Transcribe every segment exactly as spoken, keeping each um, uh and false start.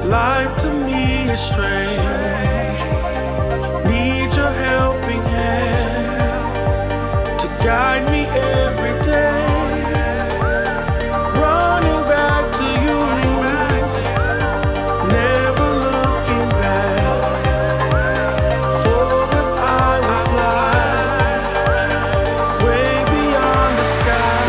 Life to me is strange. Need your helping hand to guide me every day. Running back to you, never looking back. Forward I will fly, way beyond the sky.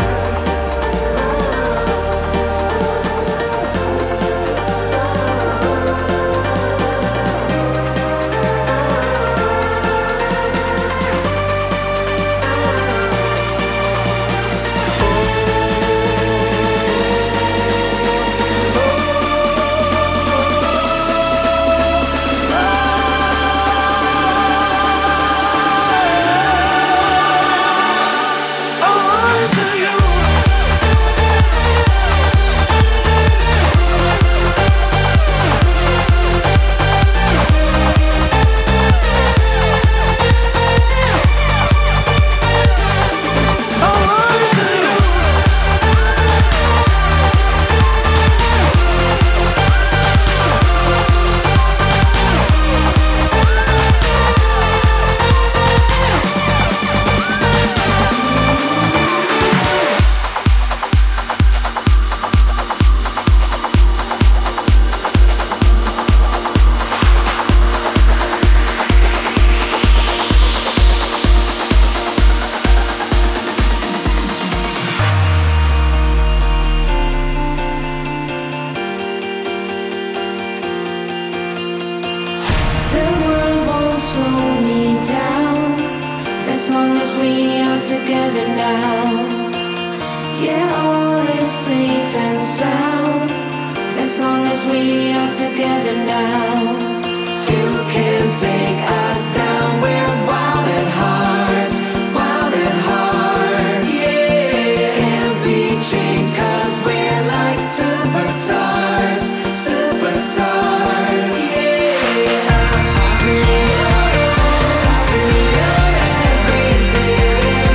Together now, yeah, all is safe and sound. As long as we are together now, you can take us down. We're wild at heart, wild at heart. Yeah, can't be chained 'cause we're like superstars, superstars. Yeah, to me you're, to me you're everything.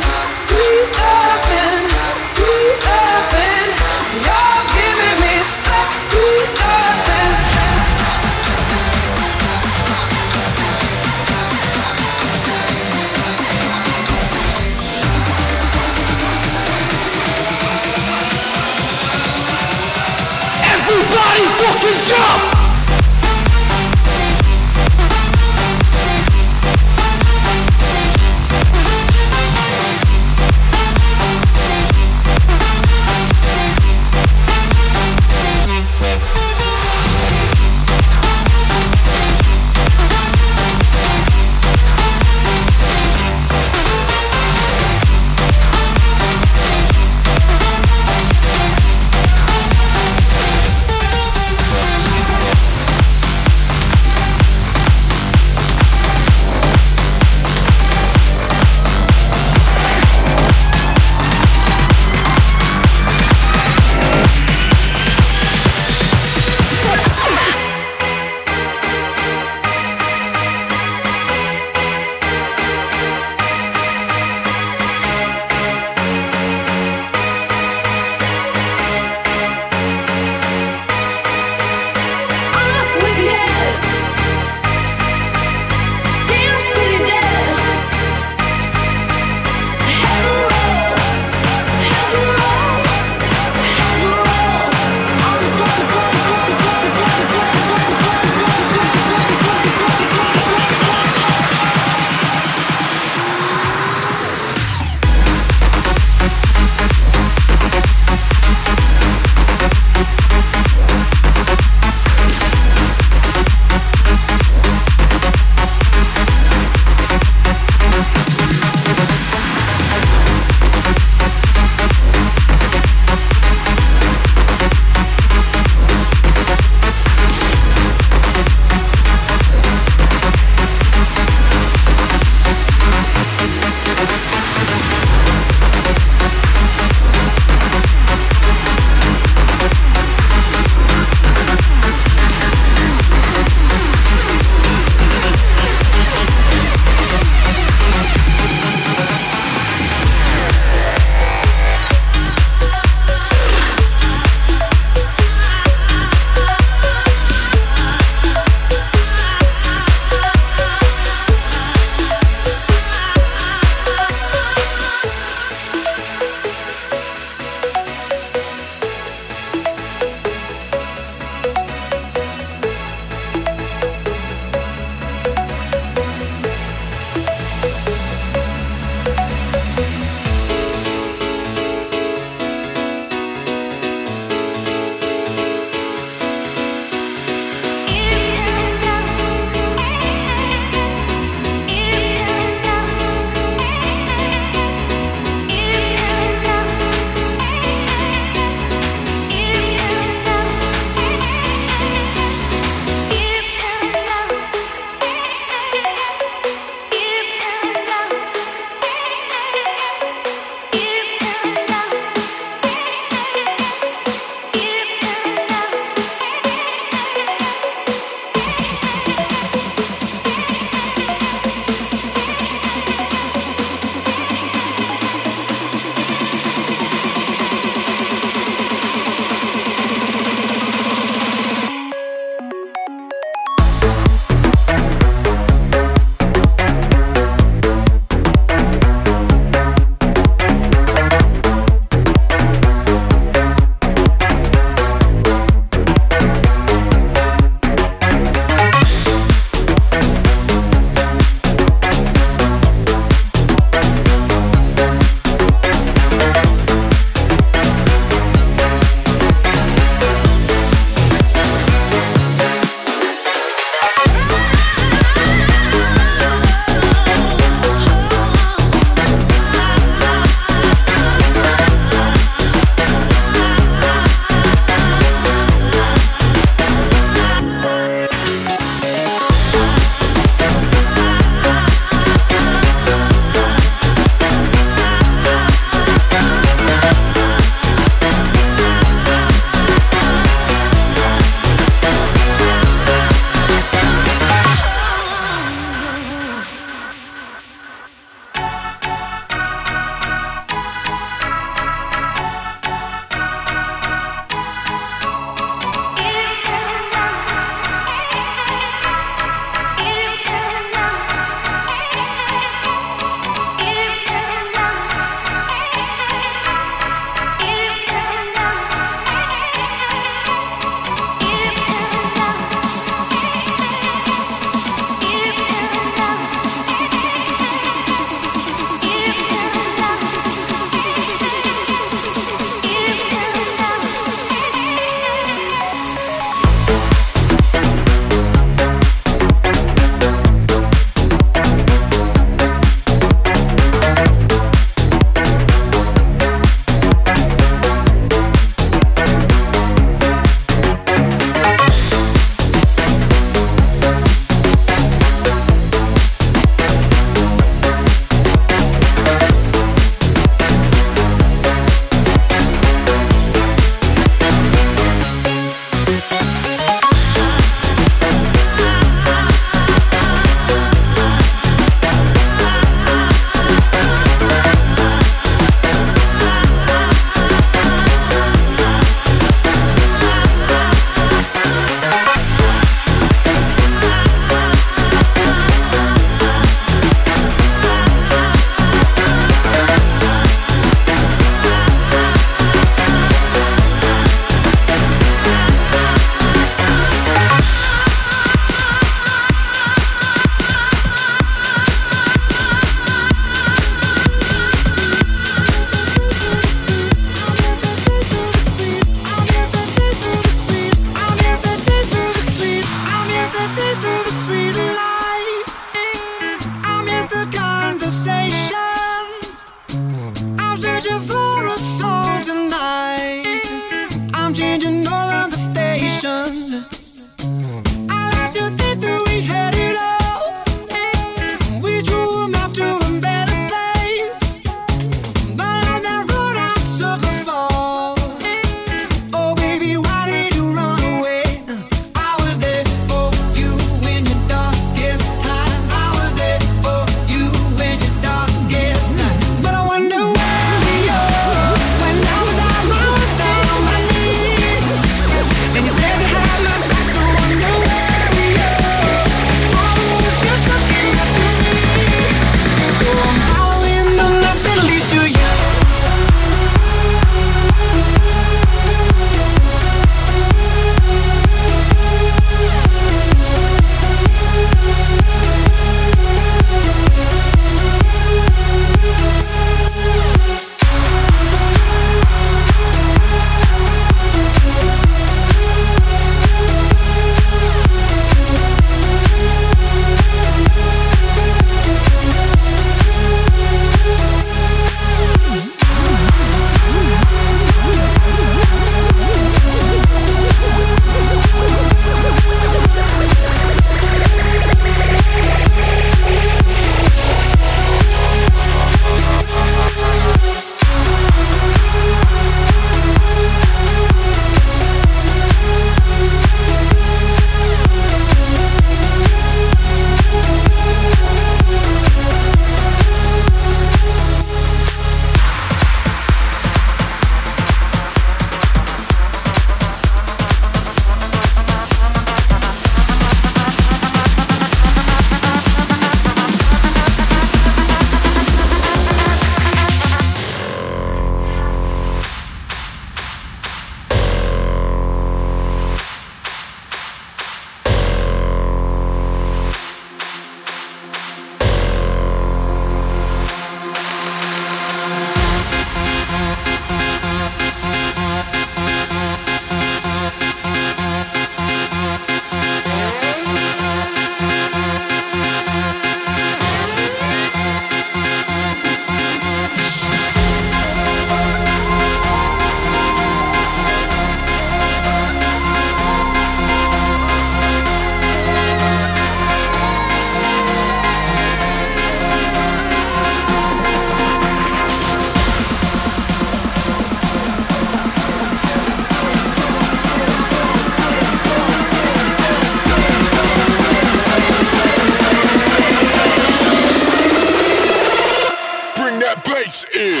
bass in.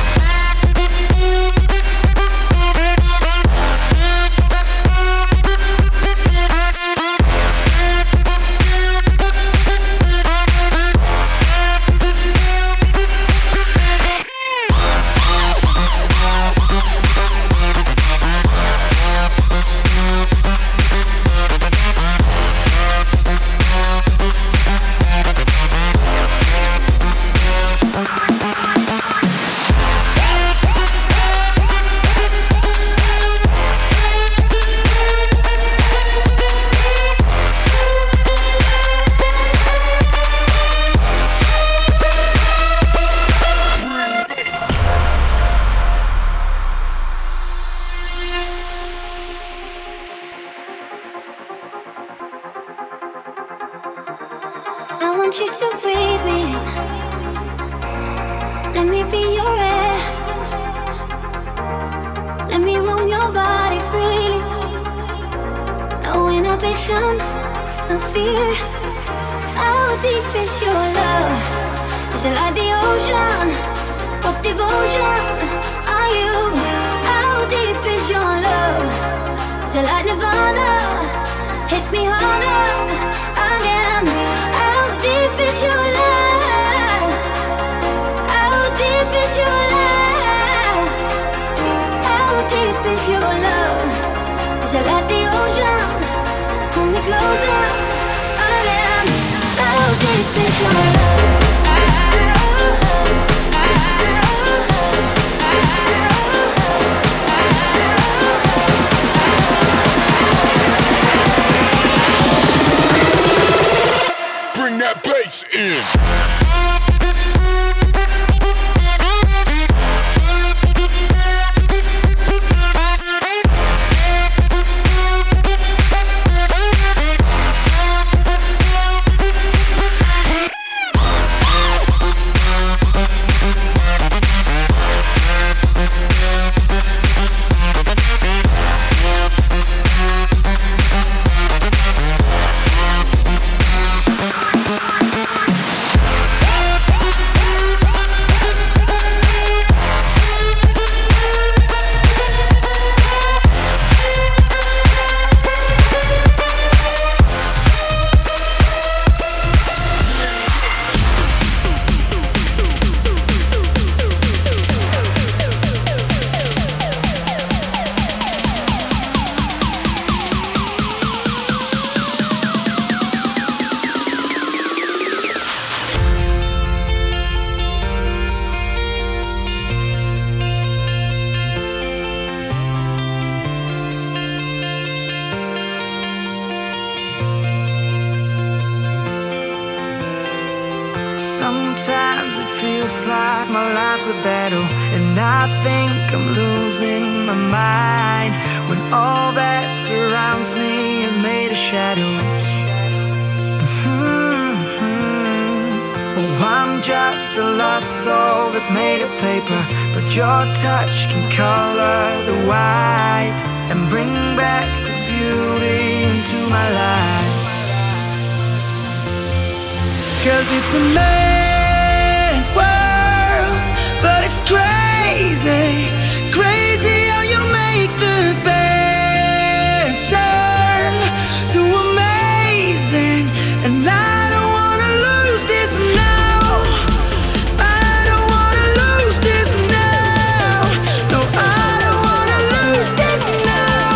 I want you to breathe me in. Let me be your air. Let me roam your body freely. No inhibition, no fear. How deep is your love? Is it like the ocean? What devotion are you? How deep is your love? Is it like Nirvana? Hit me harder again. How deep is your love? How deep is your love? How deep is your love? Is it like the ocean? Pull me closer again. How deep is your love? Bring that bass in. Sometimes it feels like my life's a battle, and I think I'm losing my mind when all that surrounds me is made of shadows. Mm-hmm. Oh, I'm just a lost soul that's made of paper, but your touch can color the white and bring back the beauty into my life. 'Cause it's a mad world, but it's crazy, crazy how you make the bad turn to amazing. And I don't wanna lose this now. I don't wanna lose this now. No, I don't wanna lose this now.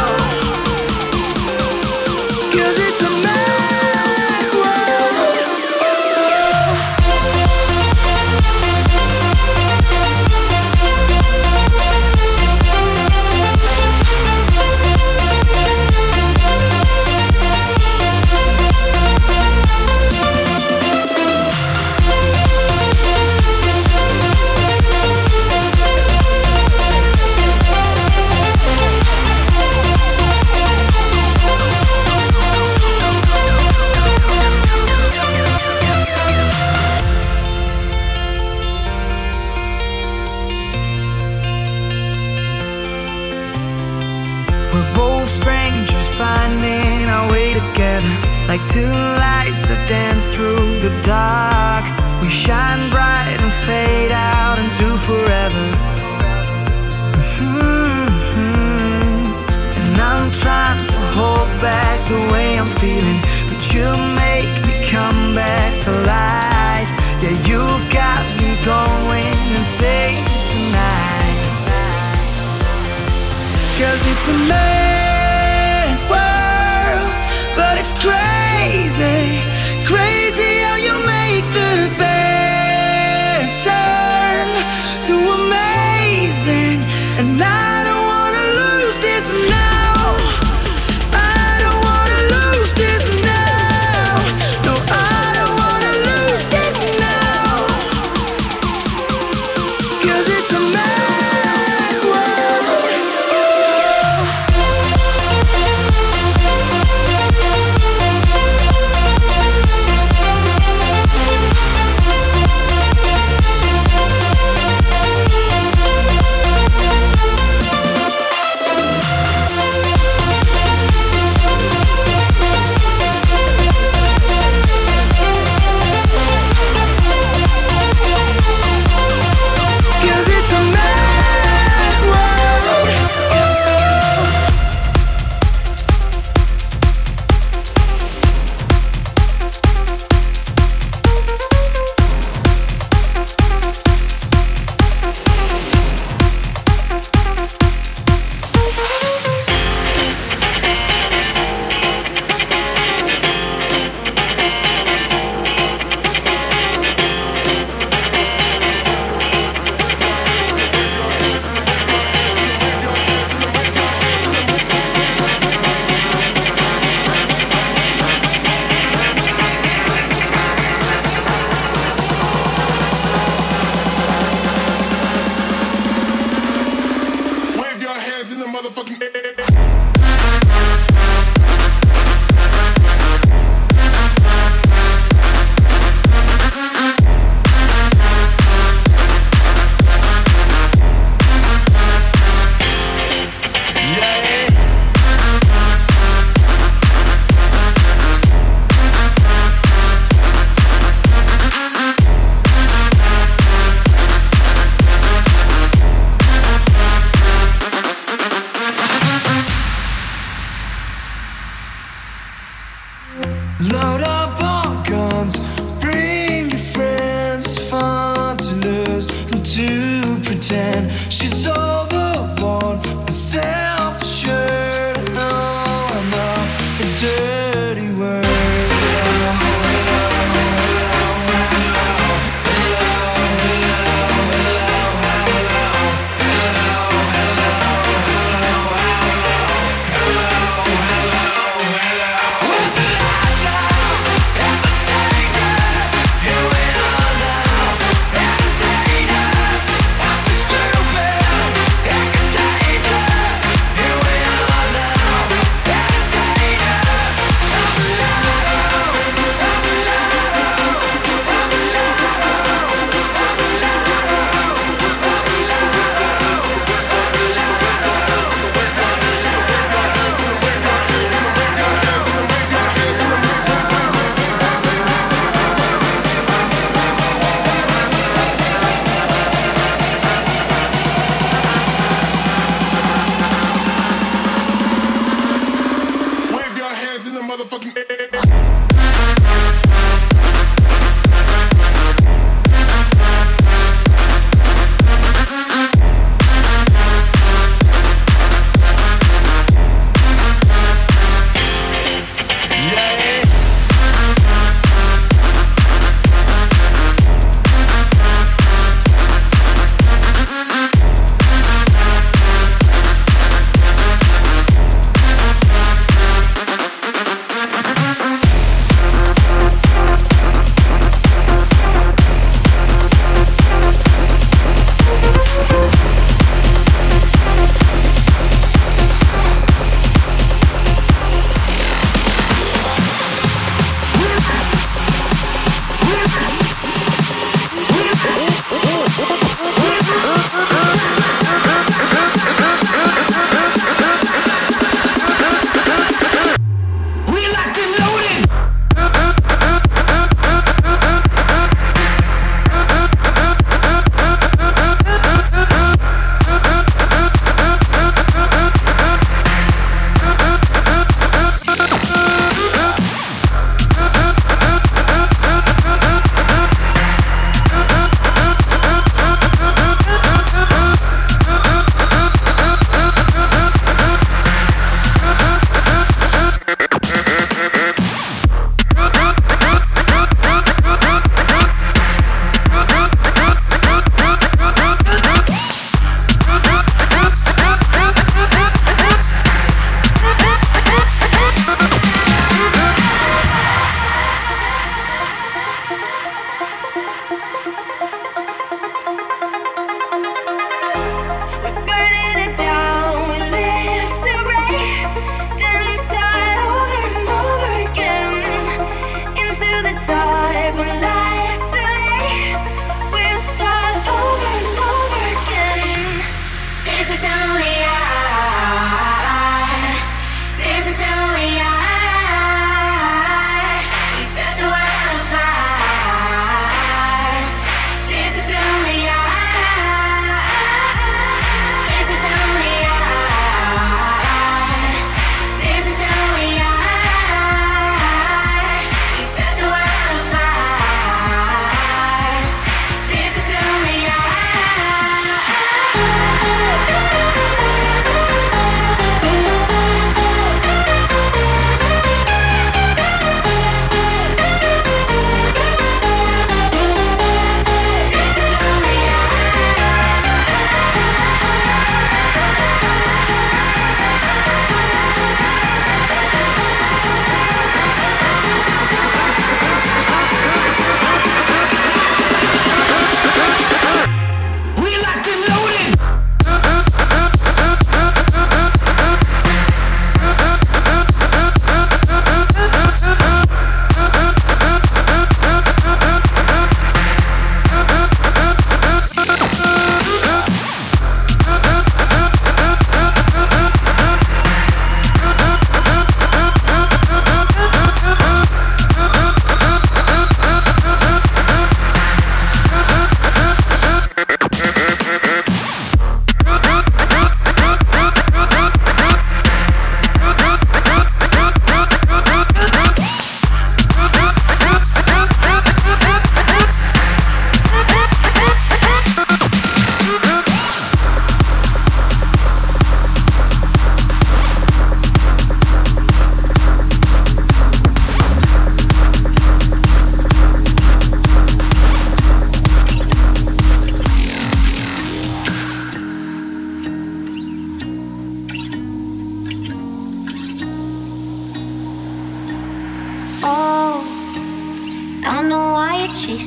'Cause it's a mad world. We're both strangers finding our way together, like two lights that dance through the dark. We shine bright and fade out into to forever. Mm-hmm. And I'm trying to hold back the way I'm feeling, but you make me come back to life. Yeah, you've got me going insane tonight. 'Cause it's a mad world, but it's crazy, crazy how you make the bad turn to amazing. And I don't wanna lose this now. I don't wanna lose this now. No, I don't wanna lose this now. 'Cause it's a mad world. Oh.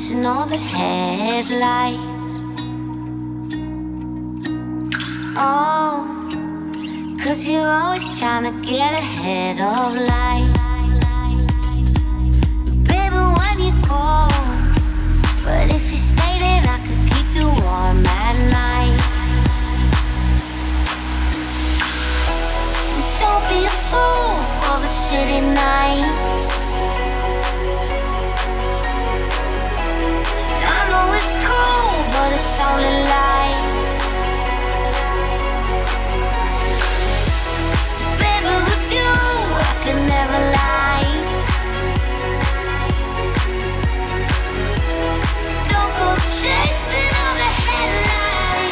chasing all the headlights. Oh, 'cause you're always trying to get ahead of life. Baby, when you go, but if you stay, then I could keep you warm at night. Don't be a fool for the city nights. I know it's cool, but it's only light. Baby, with you, I could never lie. Don't go chasing all the headlights.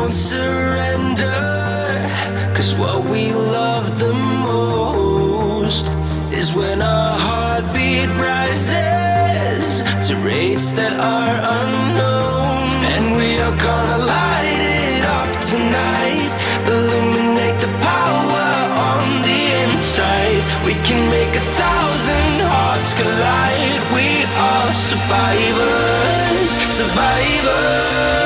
won't surrender. Cause what we love the most is when our heartbeat rises to rates that are unknown. And we are gonna light it up tonight, illuminate the power on the inside. We can make a thousand hearts collide. We are survivors, survivors.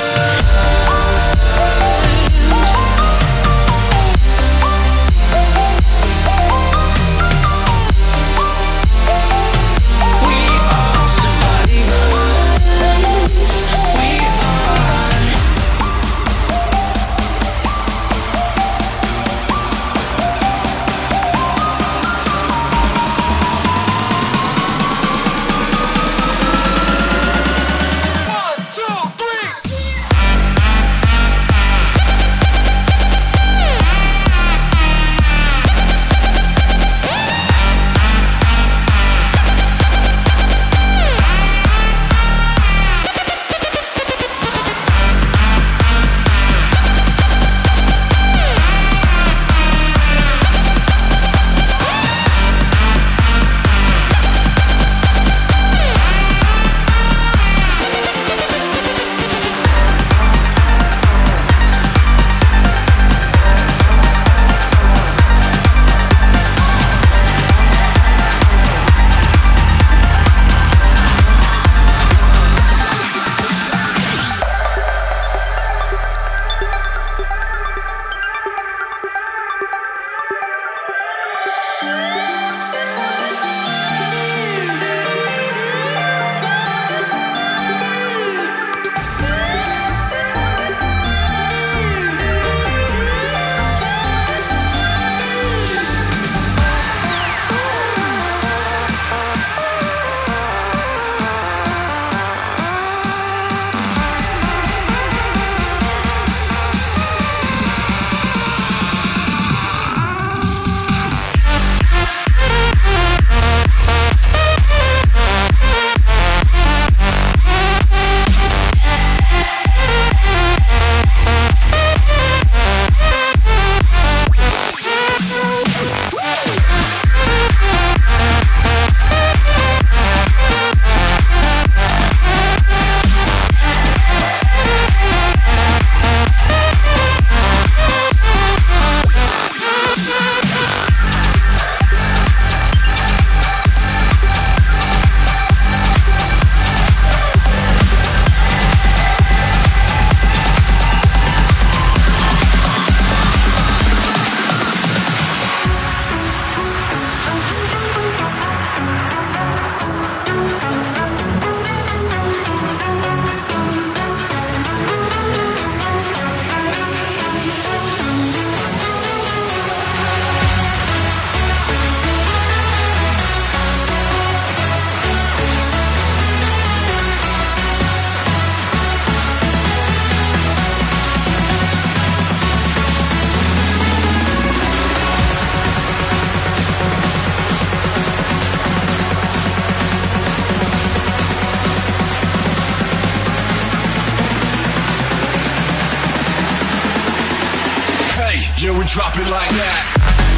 Yeah, we drop it like that.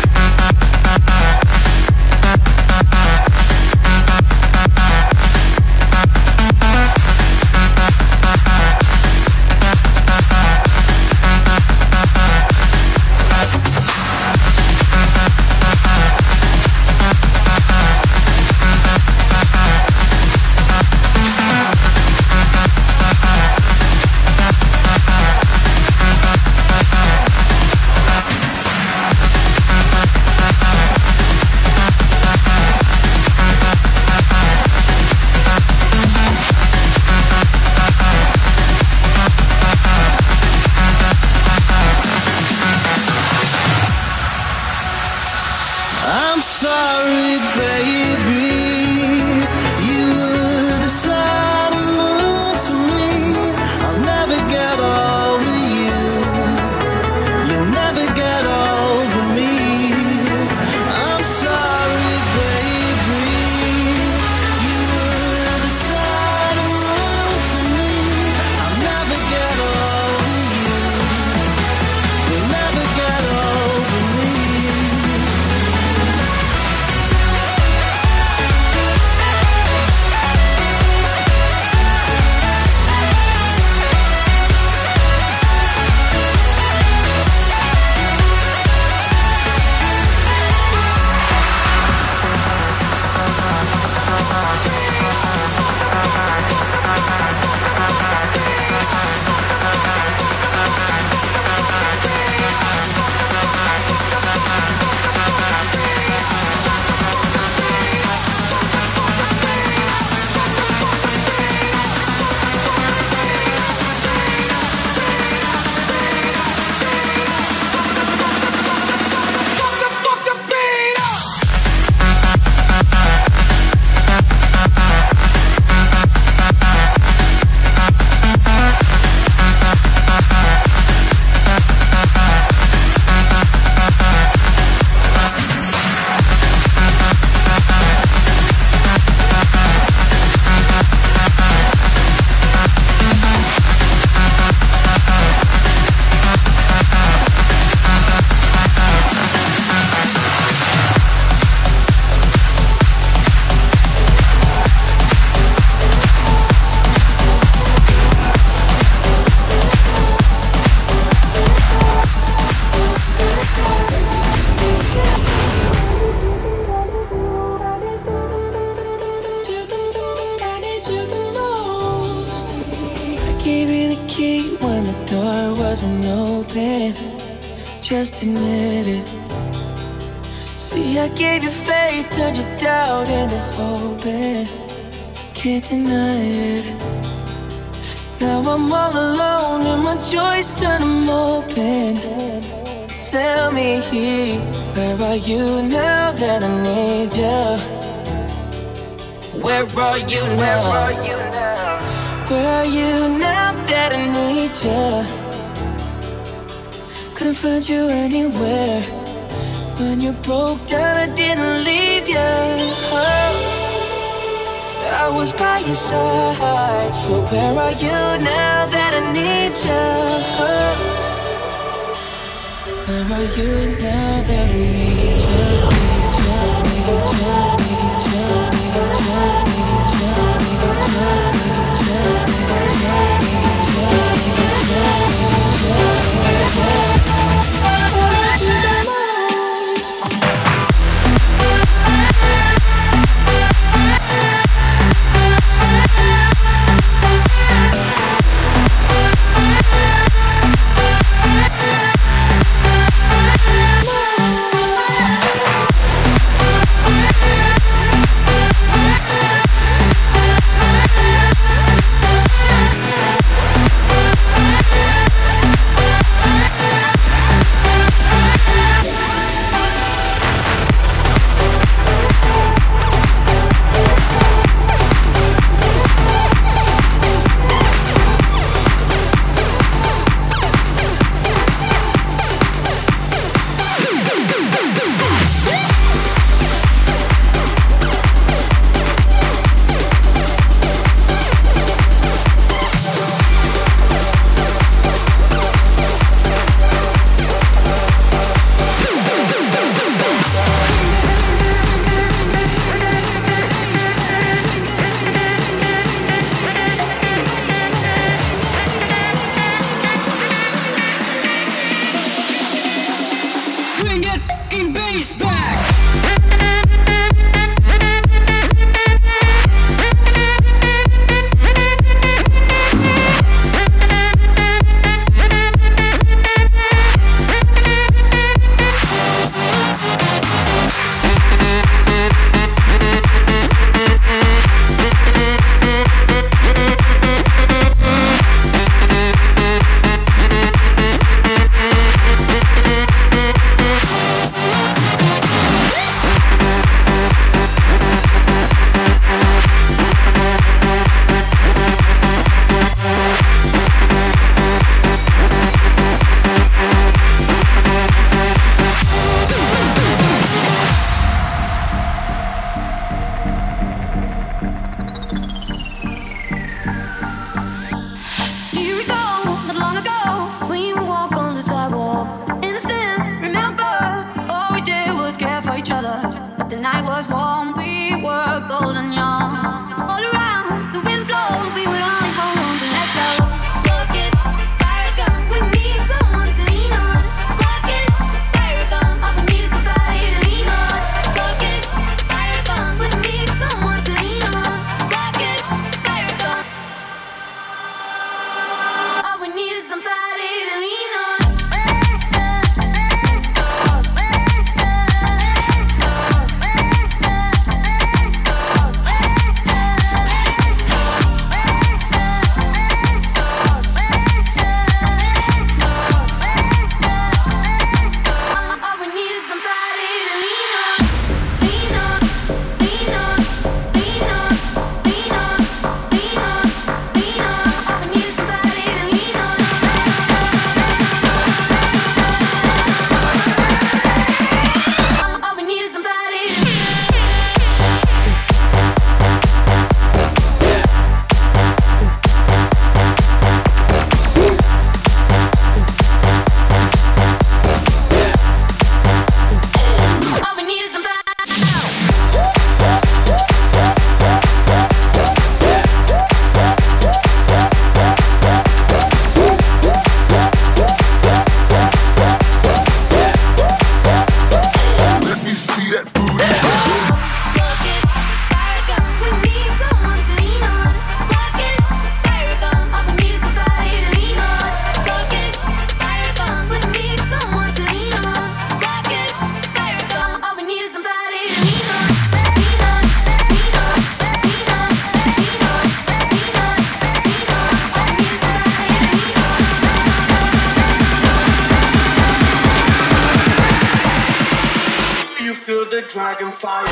I'm sorry, baby. You were the sun and moon to me. I'll never get over you. You'll never get over me. I'm sorry, baby. You were the sun and moon to me. I'll never get over you. broken. Just admit it. See, I gave you faith, turned your doubt into hope, and can't deny it. Now I'm all alone and my joys turn them open. Tell me, where are you now that I need you? Where are you now? Where are you now that I need you? Couldn't find you anywhere. When you broke down, I didn't leave you. I was by your side. So where are you now that I need you? Where are you now that I need you? Need you, need you, need you, need you, need you, need you, need you, need you, need you, need you, need you, need you. I need you the most. Most. dragon fire.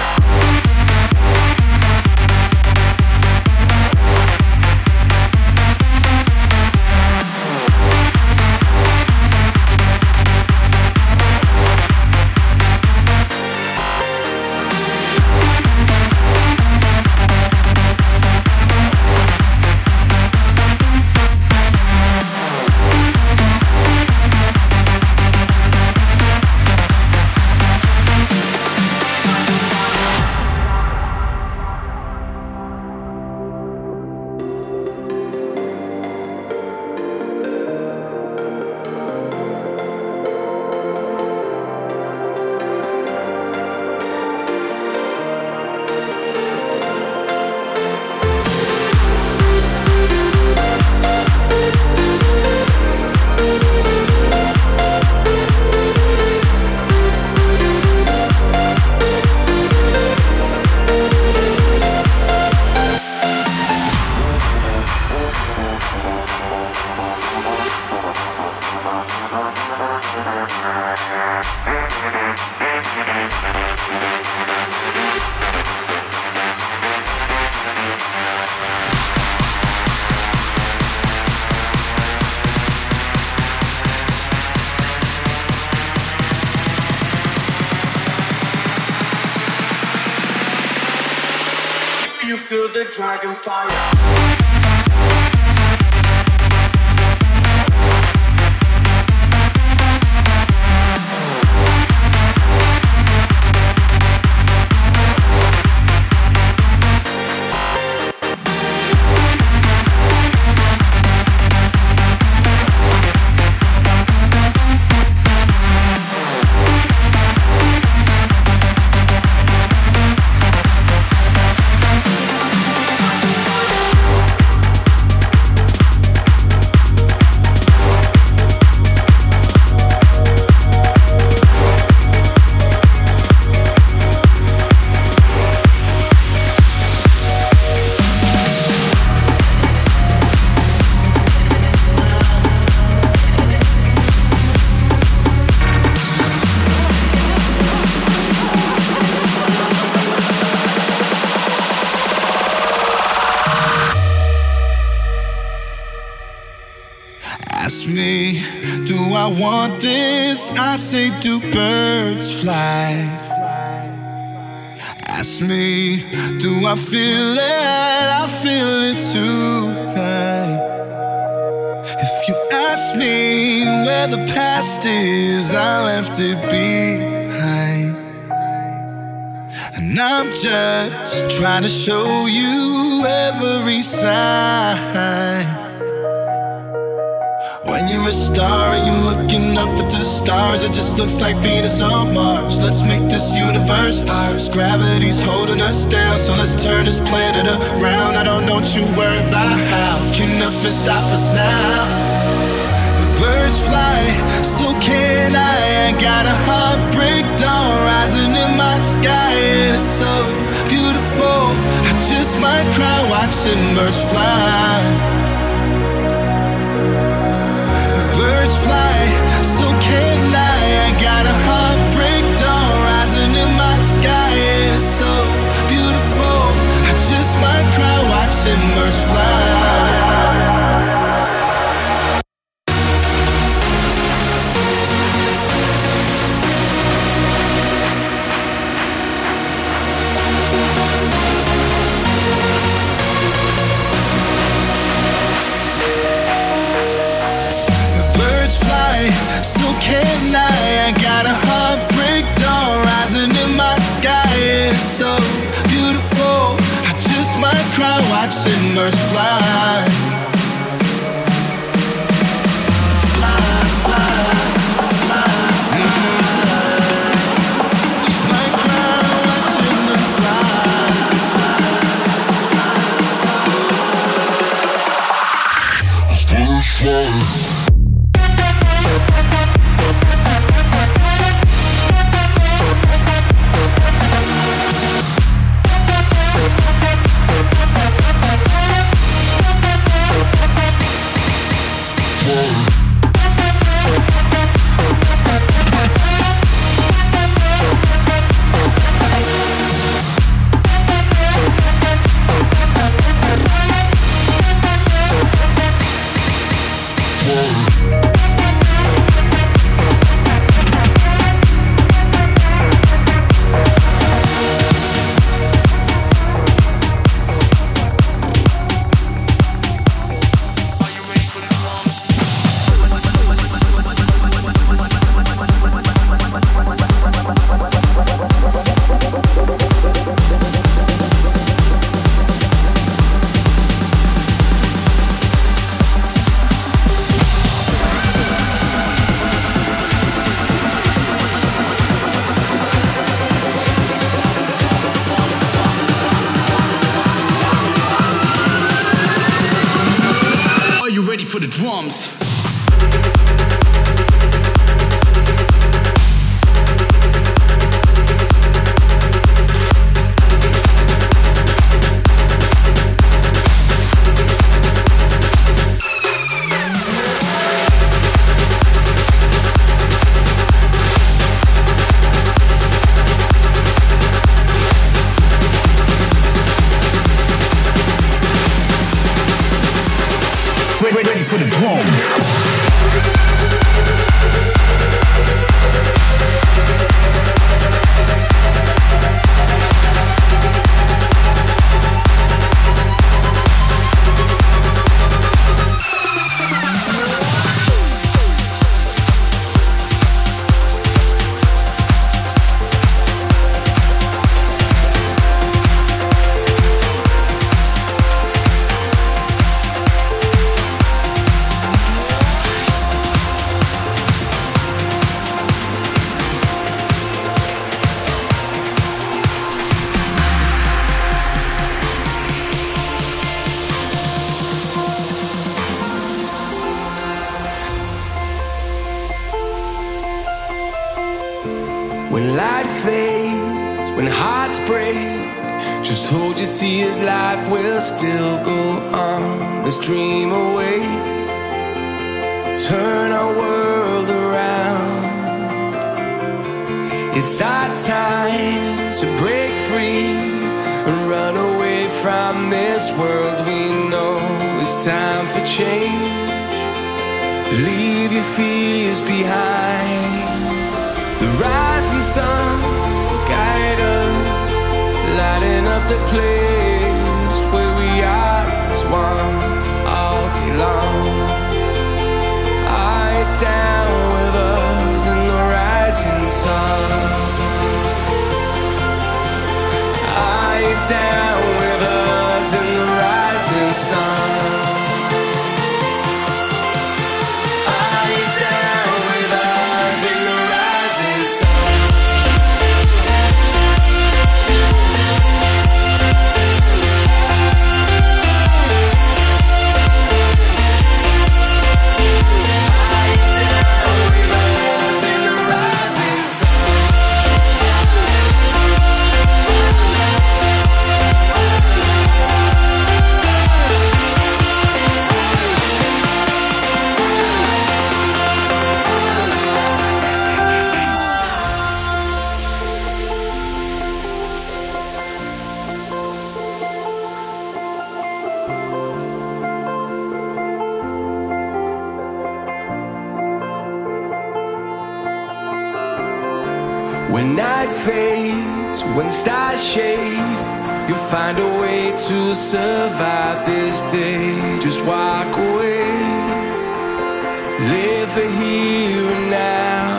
You feel the dragon fire. Ask me, do I want this? I say, do birds fly? Ask me, do I feel it? I feel it tonight. If you ask me where the past is, I left it behind. And I'm just trying to show you every sign. When you're a star and you're looking up at the stars, it just looks like Venus or Mars. Let's make this universe ours. Gravity's holding us down, so let's turn this planet around. I don't know what you worry about how. Can nothing stop us now? If birds fly, so can I. I got a heartbreak dawn rising in my sky, and it's so beautiful. I just might cry watching birds fly. Birds fly, so can I. I got a heartbreak dawn rising in my sky, and it's so beautiful. I just might cry watching birds fly. So can I. I got a heartbreak dawn rising in my sky, and it's so beautiful. I just might cry watching birds fly. Fly, fly, fly, fly. Just might cry watching them fly. Birds fly. for the drums. Ready for the drum. When light fades, when hearts break, just hold your tears, life will still go on. Let's dream away, turn our world around. It's our time to break free and run away from this world we know. It's time for change, leave your fears behind. The rising sun will guide us, lighting up the place where we are as one all day long. Eye down with us in the rising sun. Eye down with us in the rising sun. When night fades, when stars shade, you'll find a way to survive this day. Just walk away, live for here and now.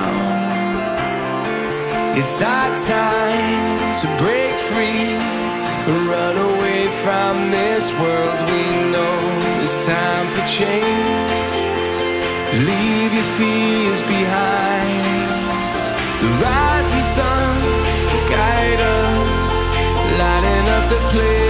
It's our time to break free and run away from this world we know. It's time for change, leave your fears behind. The rising sun will guide us, lighting up the place